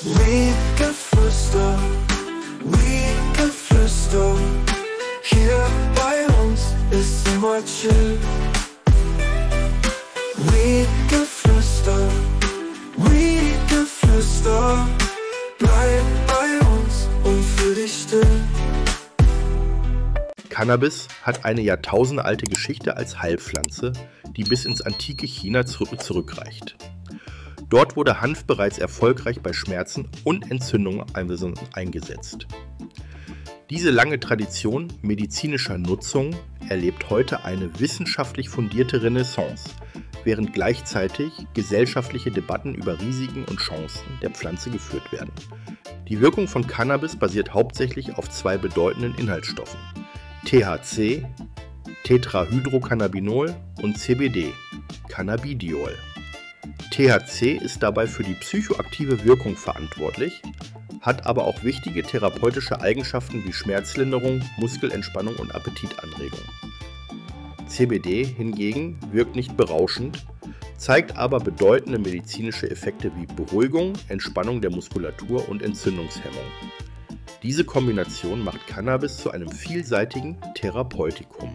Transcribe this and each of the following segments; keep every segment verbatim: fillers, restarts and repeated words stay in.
Weedgeflüster, Weedgeflüster, hier bei uns ist immer chill. Weedgeflüster, Weedgeflüster, bleib bei uns und fühl dich still. Cannabis hat eine jahrtausendealte Geschichte als Heilpflanze, die bis ins antike China zurückreicht. Dort wurde Hanf bereits erfolgreich bei Schmerzen und Entzündungen eingesetzt. Diese lange Tradition medizinischer Nutzung erlebt heute eine wissenschaftlich fundierte Renaissance, während gleichzeitig gesellschaftliche Debatten über Risiken und Chancen der Pflanze geführt werden. Die Wirkung von Cannabis basiert hauptsächlich auf zwei bedeutenden Inhaltsstoffen: T H C, Tetrahydrocannabinol, und C B D, Cannabidiol. T H C ist dabei für die psychoaktive Wirkung verantwortlich, hat aber auch wichtige therapeutische Eigenschaften wie Schmerzlinderung, Muskelentspannung und Appetitanregung. C B D hingegen wirkt nicht berauschend, zeigt aber bedeutende medizinische Effekte wie Beruhigung, Entspannung der Muskulatur und Entzündungshemmung. Diese Kombination macht Cannabis zu einem vielseitigen Therapeutikum.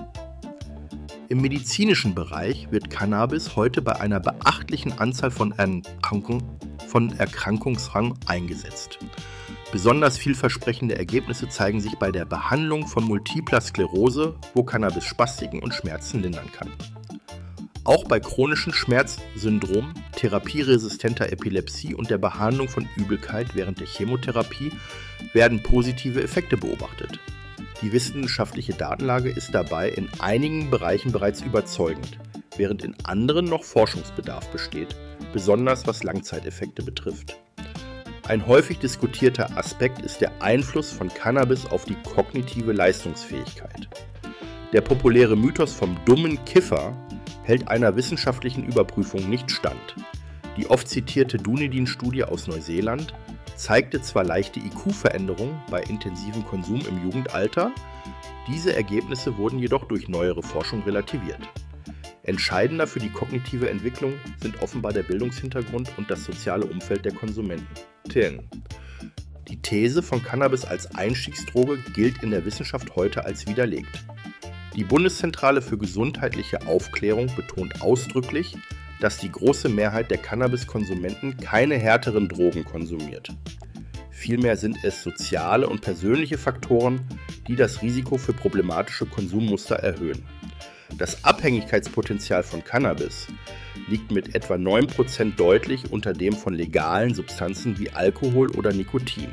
Im medizinischen Bereich wird Cannabis heute bei einer beachtlichen Anzahl von, Erkrankung, von Erkrankungsrang eingesetzt. Besonders vielversprechende Ergebnisse zeigen sich bei der Behandlung von Multipler Sklerose, wo Cannabis Spastiken und Schmerzen lindern kann. Auch bei chronischen Schmerzsyndromen, therapieresistenter Epilepsie und der Behandlung von Übelkeit während der Chemotherapie werden positive Effekte beobachtet. Die wissenschaftliche Datenlage ist dabei in einigen Bereichen bereits überzeugend, während in anderen noch Forschungsbedarf besteht, besonders was Langzeiteffekte betrifft. Ein häufig diskutierter Aspekt ist der Einfluss von Cannabis auf die kognitive Leistungsfähigkeit. Der populäre Mythos vom dummen Kiffer hält einer wissenschaftlichen Überprüfung nicht stand. Die oft zitierte Dunedin-Studie aus Neuseeland zeigte zwar leichte I Q-Veränderungen bei intensivem Konsum im Jugendalter, diese Ergebnisse wurden jedoch durch neuere Forschung relativiert. Entscheidender für die kognitive Entwicklung sind offenbar der Bildungshintergrund und das soziale Umfeld der Konsumenten. Die These von Cannabis als Einstiegsdroge gilt in der Wissenschaft heute als widerlegt. Die Bundeszentrale für gesundheitliche Aufklärung betont ausdrücklich, dass die große Mehrheit der Cannabiskonsumenten keine härteren Drogen konsumiert. Vielmehr sind es soziale und persönliche Faktoren, die das Risiko für problematische Konsummuster erhöhen. Das Abhängigkeitspotenzial von Cannabis liegt mit etwa neun Prozent deutlich unter dem von legalen Substanzen wie Alkohol oder Nikotin.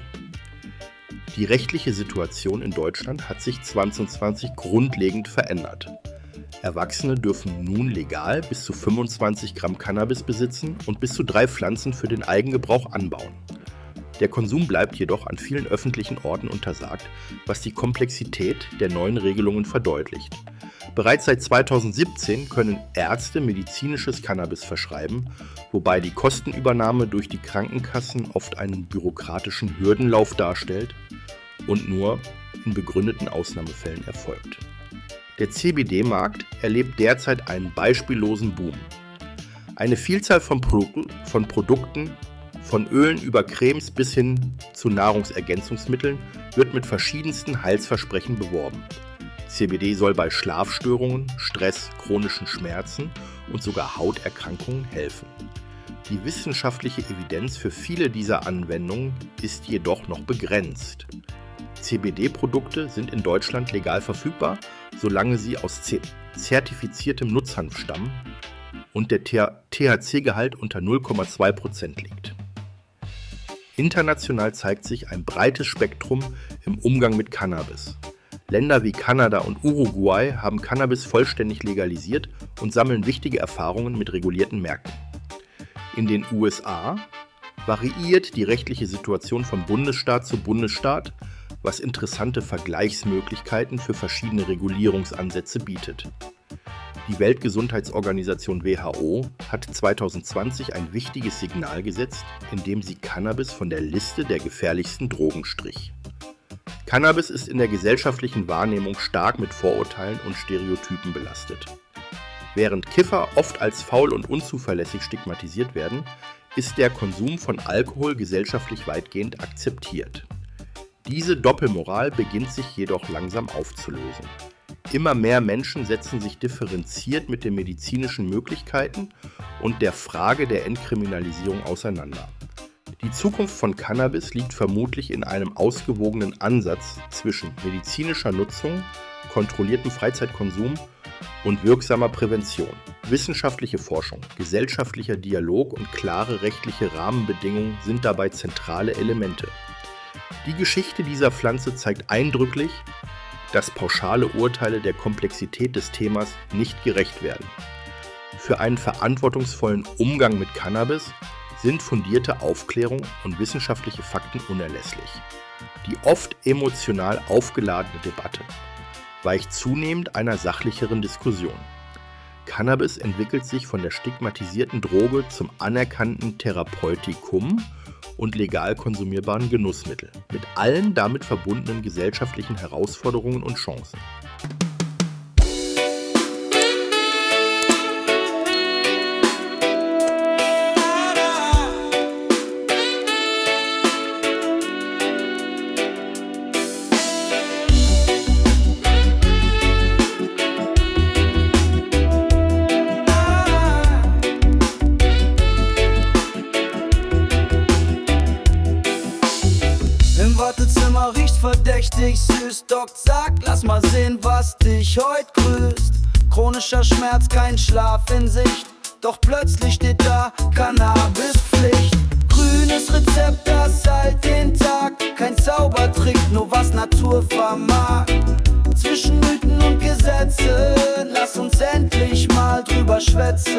Die rechtliche Situation in Deutschland hat sich zwanzig zwanzig grundlegend verändert. Erwachsene dürfen nun legal bis zu fünfundzwanzig Gramm Cannabis besitzen und bis zu drei Pflanzen für den Eigengebrauch anbauen. Der Konsum bleibt jedoch an vielen öffentlichen Orten untersagt, was die Komplexität der neuen Regelungen verdeutlicht. Bereits seit zweitausendsiebzehn können Ärzte medizinisches Cannabis verschreiben, wobei die Kostenübernahme durch die Krankenkassen oft einen bürokratischen Hürdenlauf darstellt und nur in begründeten Ausnahmefällen erfolgt. Der C B D-Markt erlebt derzeit einen beispiellosen Boom. Eine Vielzahl von, Pro- von Produkten, von Ölen über Cremes bis hin zu Nahrungsergänzungsmitteln, wird mit verschiedensten Heilsversprechen beworben. C B D soll bei Schlafstörungen, Stress, chronischen Schmerzen und sogar Hauterkrankungen helfen. Die wissenschaftliche Evidenz für viele dieser Anwendungen ist jedoch noch begrenzt. C B D-Produkte sind in Deutschland legal verfügbar, solange sie aus z- zertifiziertem Nutzhanf stammen und der T H C-Gehalt unter null Komma zwei Prozent liegt. International zeigt sich ein breites Spektrum im Umgang mit Cannabis. Länder wie Kanada und Uruguay haben Cannabis vollständig legalisiert und sammeln wichtige Erfahrungen mit regulierten Märkten. In den U S A variiert die rechtliche Situation von Bundesstaat zu Bundesstaat, was interessante Vergleichsmöglichkeiten für verschiedene Regulierungsansätze bietet. Die Weltgesundheitsorganisation W H O hat zweitausendzwanzig ein wichtiges Signal gesetzt, indem sie Cannabis von der Liste der gefährlichsten Drogen strich. Cannabis ist in der gesellschaftlichen Wahrnehmung stark mit Vorurteilen und Stereotypen belastet. Während Kiffer oft als faul und unzuverlässig stigmatisiert werden, ist der Konsum von Alkohol gesellschaftlich weitgehend akzeptiert. Diese Doppelmoral beginnt sich jedoch langsam aufzulösen. Immer mehr Menschen setzen sich differenziert mit den medizinischen Möglichkeiten und der Frage der Entkriminalisierung auseinander. Die Zukunft von Cannabis liegt vermutlich in einem ausgewogenen Ansatz zwischen medizinischer Nutzung, kontrolliertem Freizeitkonsum und wirksamer Prävention. Wissenschaftliche Forschung, gesellschaftlicher Dialog und klare rechtliche Rahmenbedingungen sind dabei zentrale Elemente. Die Geschichte dieser Pflanze zeigt eindrücklich, dass pauschale Urteile der Komplexität des Themas nicht gerecht werden. Für einen verantwortungsvollen Umgang mit Cannabis sind fundierte Aufklärung und wissenschaftliche Fakten unerlässlich. Die oft emotional aufgeladene Debatte weicht zunehmend einer sachlicheren Diskussion. Cannabis entwickelt sich von der stigmatisierten Droge zum anerkannten Therapeutikum und legal konsumierbaren Genussmittel, mit allen damit verbundenen gesellschaftlichen Herausforderungen und Chancen. Wartezimmer riecht verdächtig süß. Doc sagt, lass mal sehen, was dich heut grüßt. Chronischer Schmerz, kein Schlaf in Sicht. Doch plötzlich steht da Cannabispflicht. Grünes Rezept, das heilt den Tag. Kein Zaubertrick, nur was Natur vermag. Zwischen Mythen und Gesetzen, lass uns endlich mal drüber schwätzen.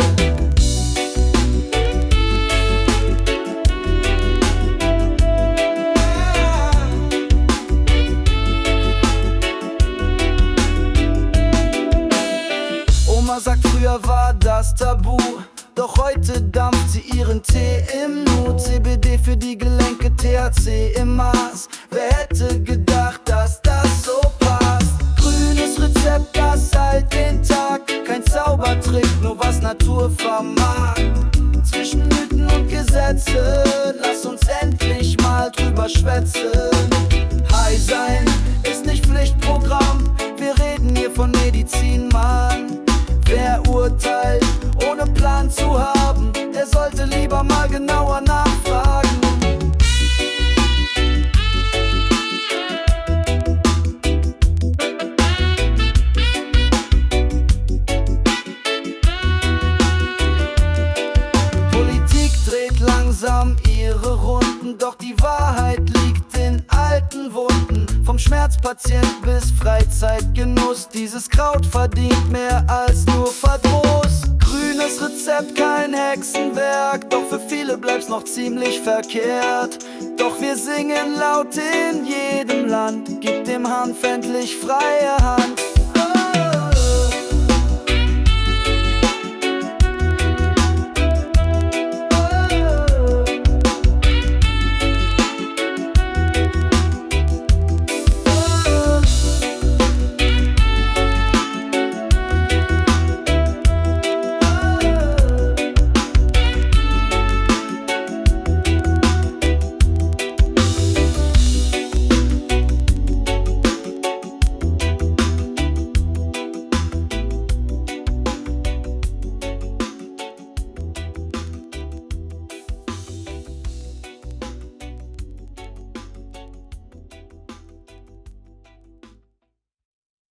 Sagt, früher war das Tabu, doch heute dampft sie ihren Tee im Nu. C B D für die Gelenke, T H C im Maß. Wer hätte gedacht, dass das so passt? Grünes Rezept, das heilt den Tag. Kein Zaubertrick, nur was Natur vermag. Zwischen Mythen und Gesetzen, lass uns endlich mal drüber schwätzen. High sein ist nicht Pflichtprogramm, wir reden hier von Medizin, Mann. Wer urteilt, ohne Plan zu haben, der sollte lieber mal genauer nachfragen. Politik dreht langsam ihre Runden, doch die Wahrheit liegt in alten Wunden. Vom Schmerzpatient bis Freizeitgenuss, dieses Kraut verdient mehr als nur Verdruss. Grünes Rezept, kein Hexenwerk, doch für viele bleibt's noch ziemlich verkehrt. Doch wir singen laut in jedem Land, gib dem Hanf endlich freie Hand.